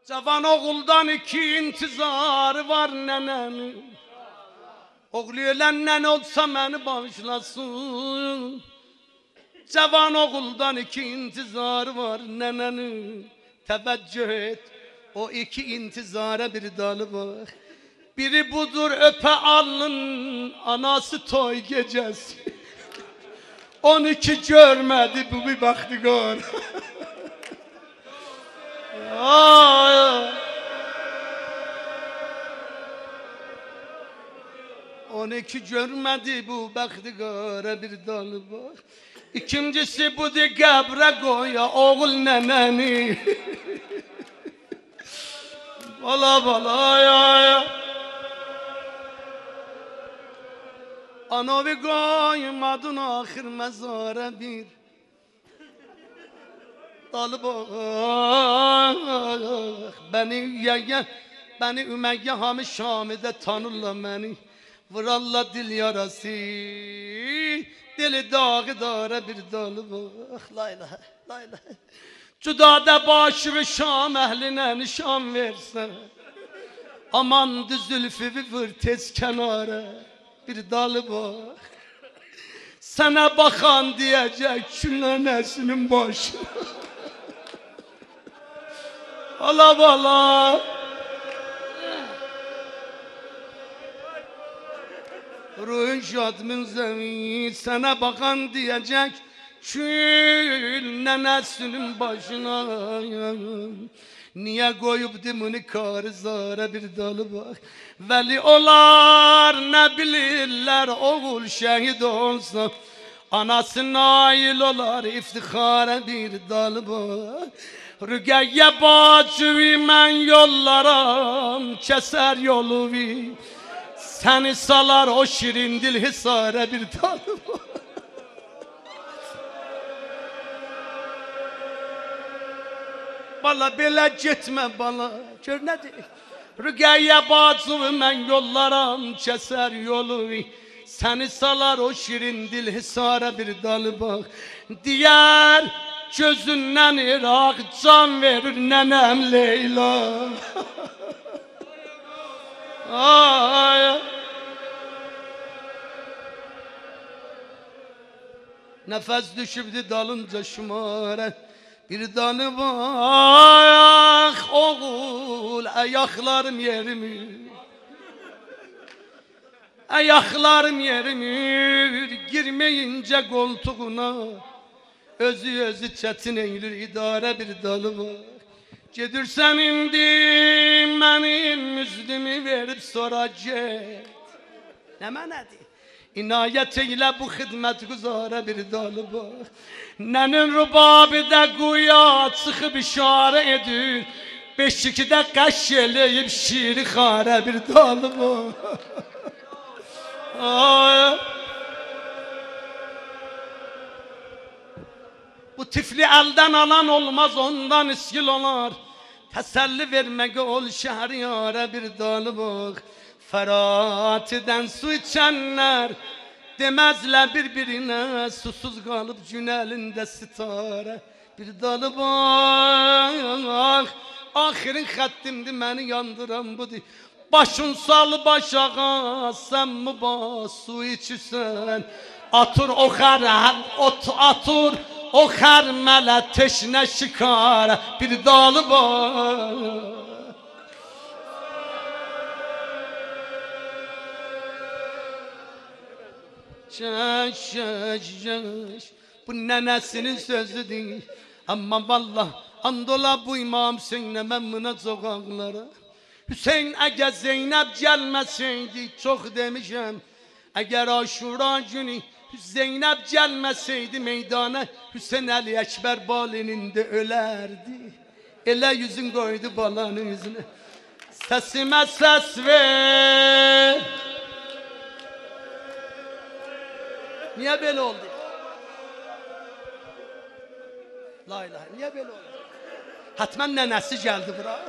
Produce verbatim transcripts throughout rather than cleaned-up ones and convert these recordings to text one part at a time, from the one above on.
Cavan oğuldan iki intizarı var nenenin. Oğlu öləndən olsa məni bağışlasın. Cavan oğuldan iki intizarı var nenenin. Teveccüh et, o iki intizara bir dalı var. Biri budur öpe alnın anası toy gecesi. On iki görmedi bu bir baktıgar. On iki görmedi bu baktıgara bir dalı var. İkincisi bu de qəbrə qoya oğul nənəni. Bala bala ya ya. Anavi koymadın ahir mezara bir dalı bak. Beni yeye, beni Ümeyye Hamı Şami'de tanırlar beni. Vuralla dil yarası, dili dağı dara bir dalı bak. La ilahe, la ilahe. Cudada başımı Şam ehline nişan versen. Aman düzülfü vur tez kenara. Bir dalı bak. Sana bakan diyecek şu nenesinin başına. Ala bala. Ruhun şadmın zemin sana bakan diyecek şu nenesinin başına. Niye koyup dimini karızlara bir dalı bak. Veli olar ne bilirler oğul şehit olsa. Anası nail olar iftihara bir dalı bak. Rügeye bacıvi men yollaram keser yolu vi. Seni salar o şirin dil hisara bir dalı bak. Bala belə getmə bala, gör nədir? Rüqəyyə bacımı mən yollaram, kəsər yolu. Səni salar o şirin dil hisara bir dalı bak. Diyər gözündən iraq can verir nənəm Leyla. Ay. Nəfəs düşübdü dalınca şumara. Bir dalı bak oğul ayaklarım yerimi. Ayaklarım yerimi girmeyince koltuğuna. Özü özü çetin eğilir idare bir dalı bak. Gedirsen indi benim müslümü verip soracak. Ne mənədir? İnayet eyle bu hizmet güzara bir dalı bak. Nenin rubabı da güya çıkıp işare edir. Beşikide kaş eleyip şiiri khare bir dalı bak. Bu tifli elden alan olmaz ondan iskil olar. Teselli vermege ol şehriyare bir dalı bak. Ferati'den su içenler demezler birbirine susuz kalıp cünelinde sitare bir dalı bak. Ahirin xəttimdi beni yandıran budur. Başın sal başağa sen mi bas su içirsen. Atır o xərə ot atır o xərmələ teşne şikare bir dalı bak. Şaş şaş şaş. Bu nenesinin sözü değil. Ama vallah andola bu İmam Hüseyin'e memnuna sokaklara. Hüseyin eğer Zeynep gelmeseydi çok demişim. Eğer Aşura günü Zeynep gelmeseydi meydana Hüseyin Ali Ekber balinin de ölerdi. Ele yüzün koydu balanın yüzüne. Sesime ses ver. Niye böyle oldu? La ilahe, niye böyle oldu? Hatmen nenesi geldi buraya.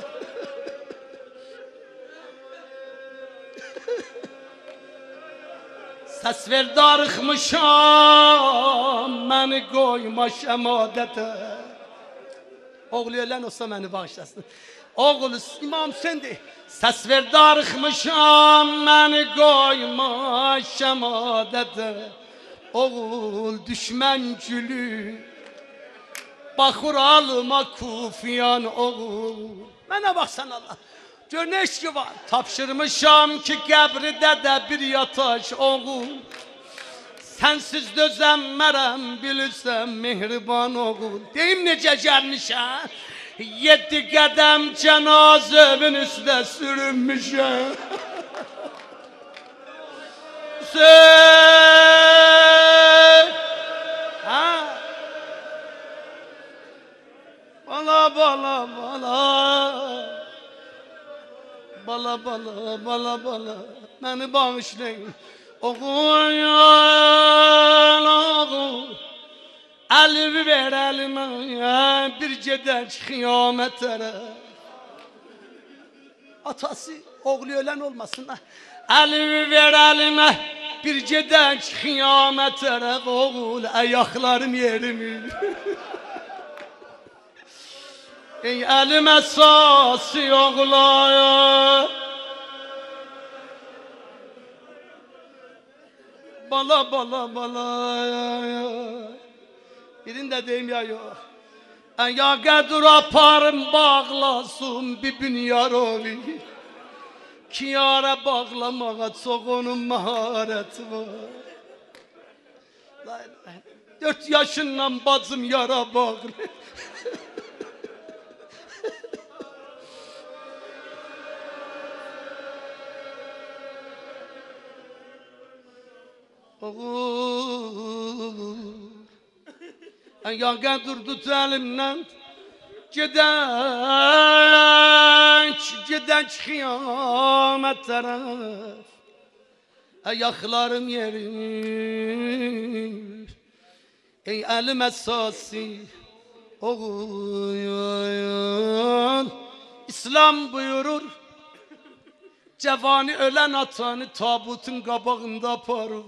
Ses ver darıkmışam, beni koyma şemadete. Oğlu ölen olsa beni bağışlasın. Oğul İmam Hüseyin'di. Ses ver darıkmışam beni koyma şemadete. Oğul düşmen gülü bakır alma kufiyan oğul. Bana baksan Allah. Gör ne eşki var. Tapşırmışam ki qəbride de bir yataş oğul. Sensiz dözəmmərəm bilirsən mehriban oğul. Deyim necə gəlmişəm. Yedi qədəm cənazəmin üstə sürünmüşəm. Hüseyin. Ha? Bala bala bala. Bala bala bala bala. Beni bağışlayın. Oğul oğul. Elimi ver elime bir gedək kıyamet tərəf. Atası oğlu ölen olmasın da. Elimi ver elime bir gedək kıyamet tərəf. Oğul ayaklarım yerimi. Ey elim əsası oğlaya. Bala bala bala. Birinde deyim ya yok. Ya qədur aparım bağlasın bir bünyarovi. Ki yara bağlamağa çok onun mahareti var. Dört yaşından bacım yara bağlı. Oğul. Ya qədur tut elimden. Gedək, gedək kıyamet taraf. Ayaklarım yerim. Ey elim esası oğul. İslam buyurur. Cevani ölen atanı tabutun kabağında aparır.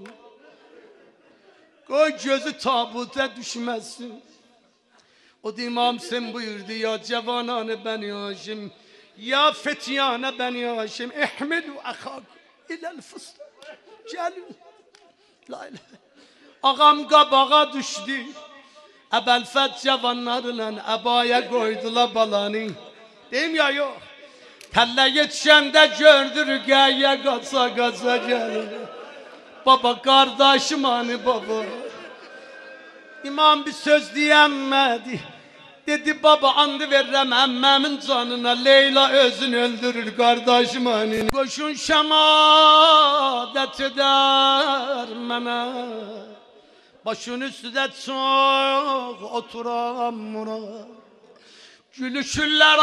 Koy gözü tabuta düşmesin. O da İmam Hüseyin buyurdu ya cevanane beni Haşim. Ya fetiyane beni Haşim. İhmilu akak ilel fıstık. Gelin. La ilahe. Ağam kabağa düştü. Ebelfet cevanlarla ebaya koydular balanı. Deyim ya yok. Telle yetişende gördür geye gaza gaza gelir. Baba kardeşim hani baba. İmam bir söz diyemedi. Dedi baba andı veririm emmemin canına. Leyla özünü öldürür kardeşim hani. Koşun şemadet eder mene. Başın üstüde çok oturan murat. Gülüşürler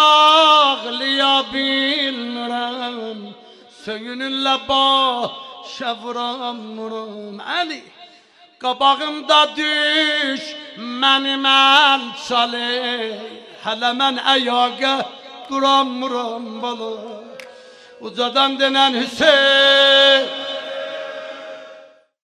ağlayabilmirəm. Söyünürlə başa vuramıram. Ali qabağımda düş mənim əl çalı. Hələ mən əyağa duramıram bala. Ucadan denən Hüseyin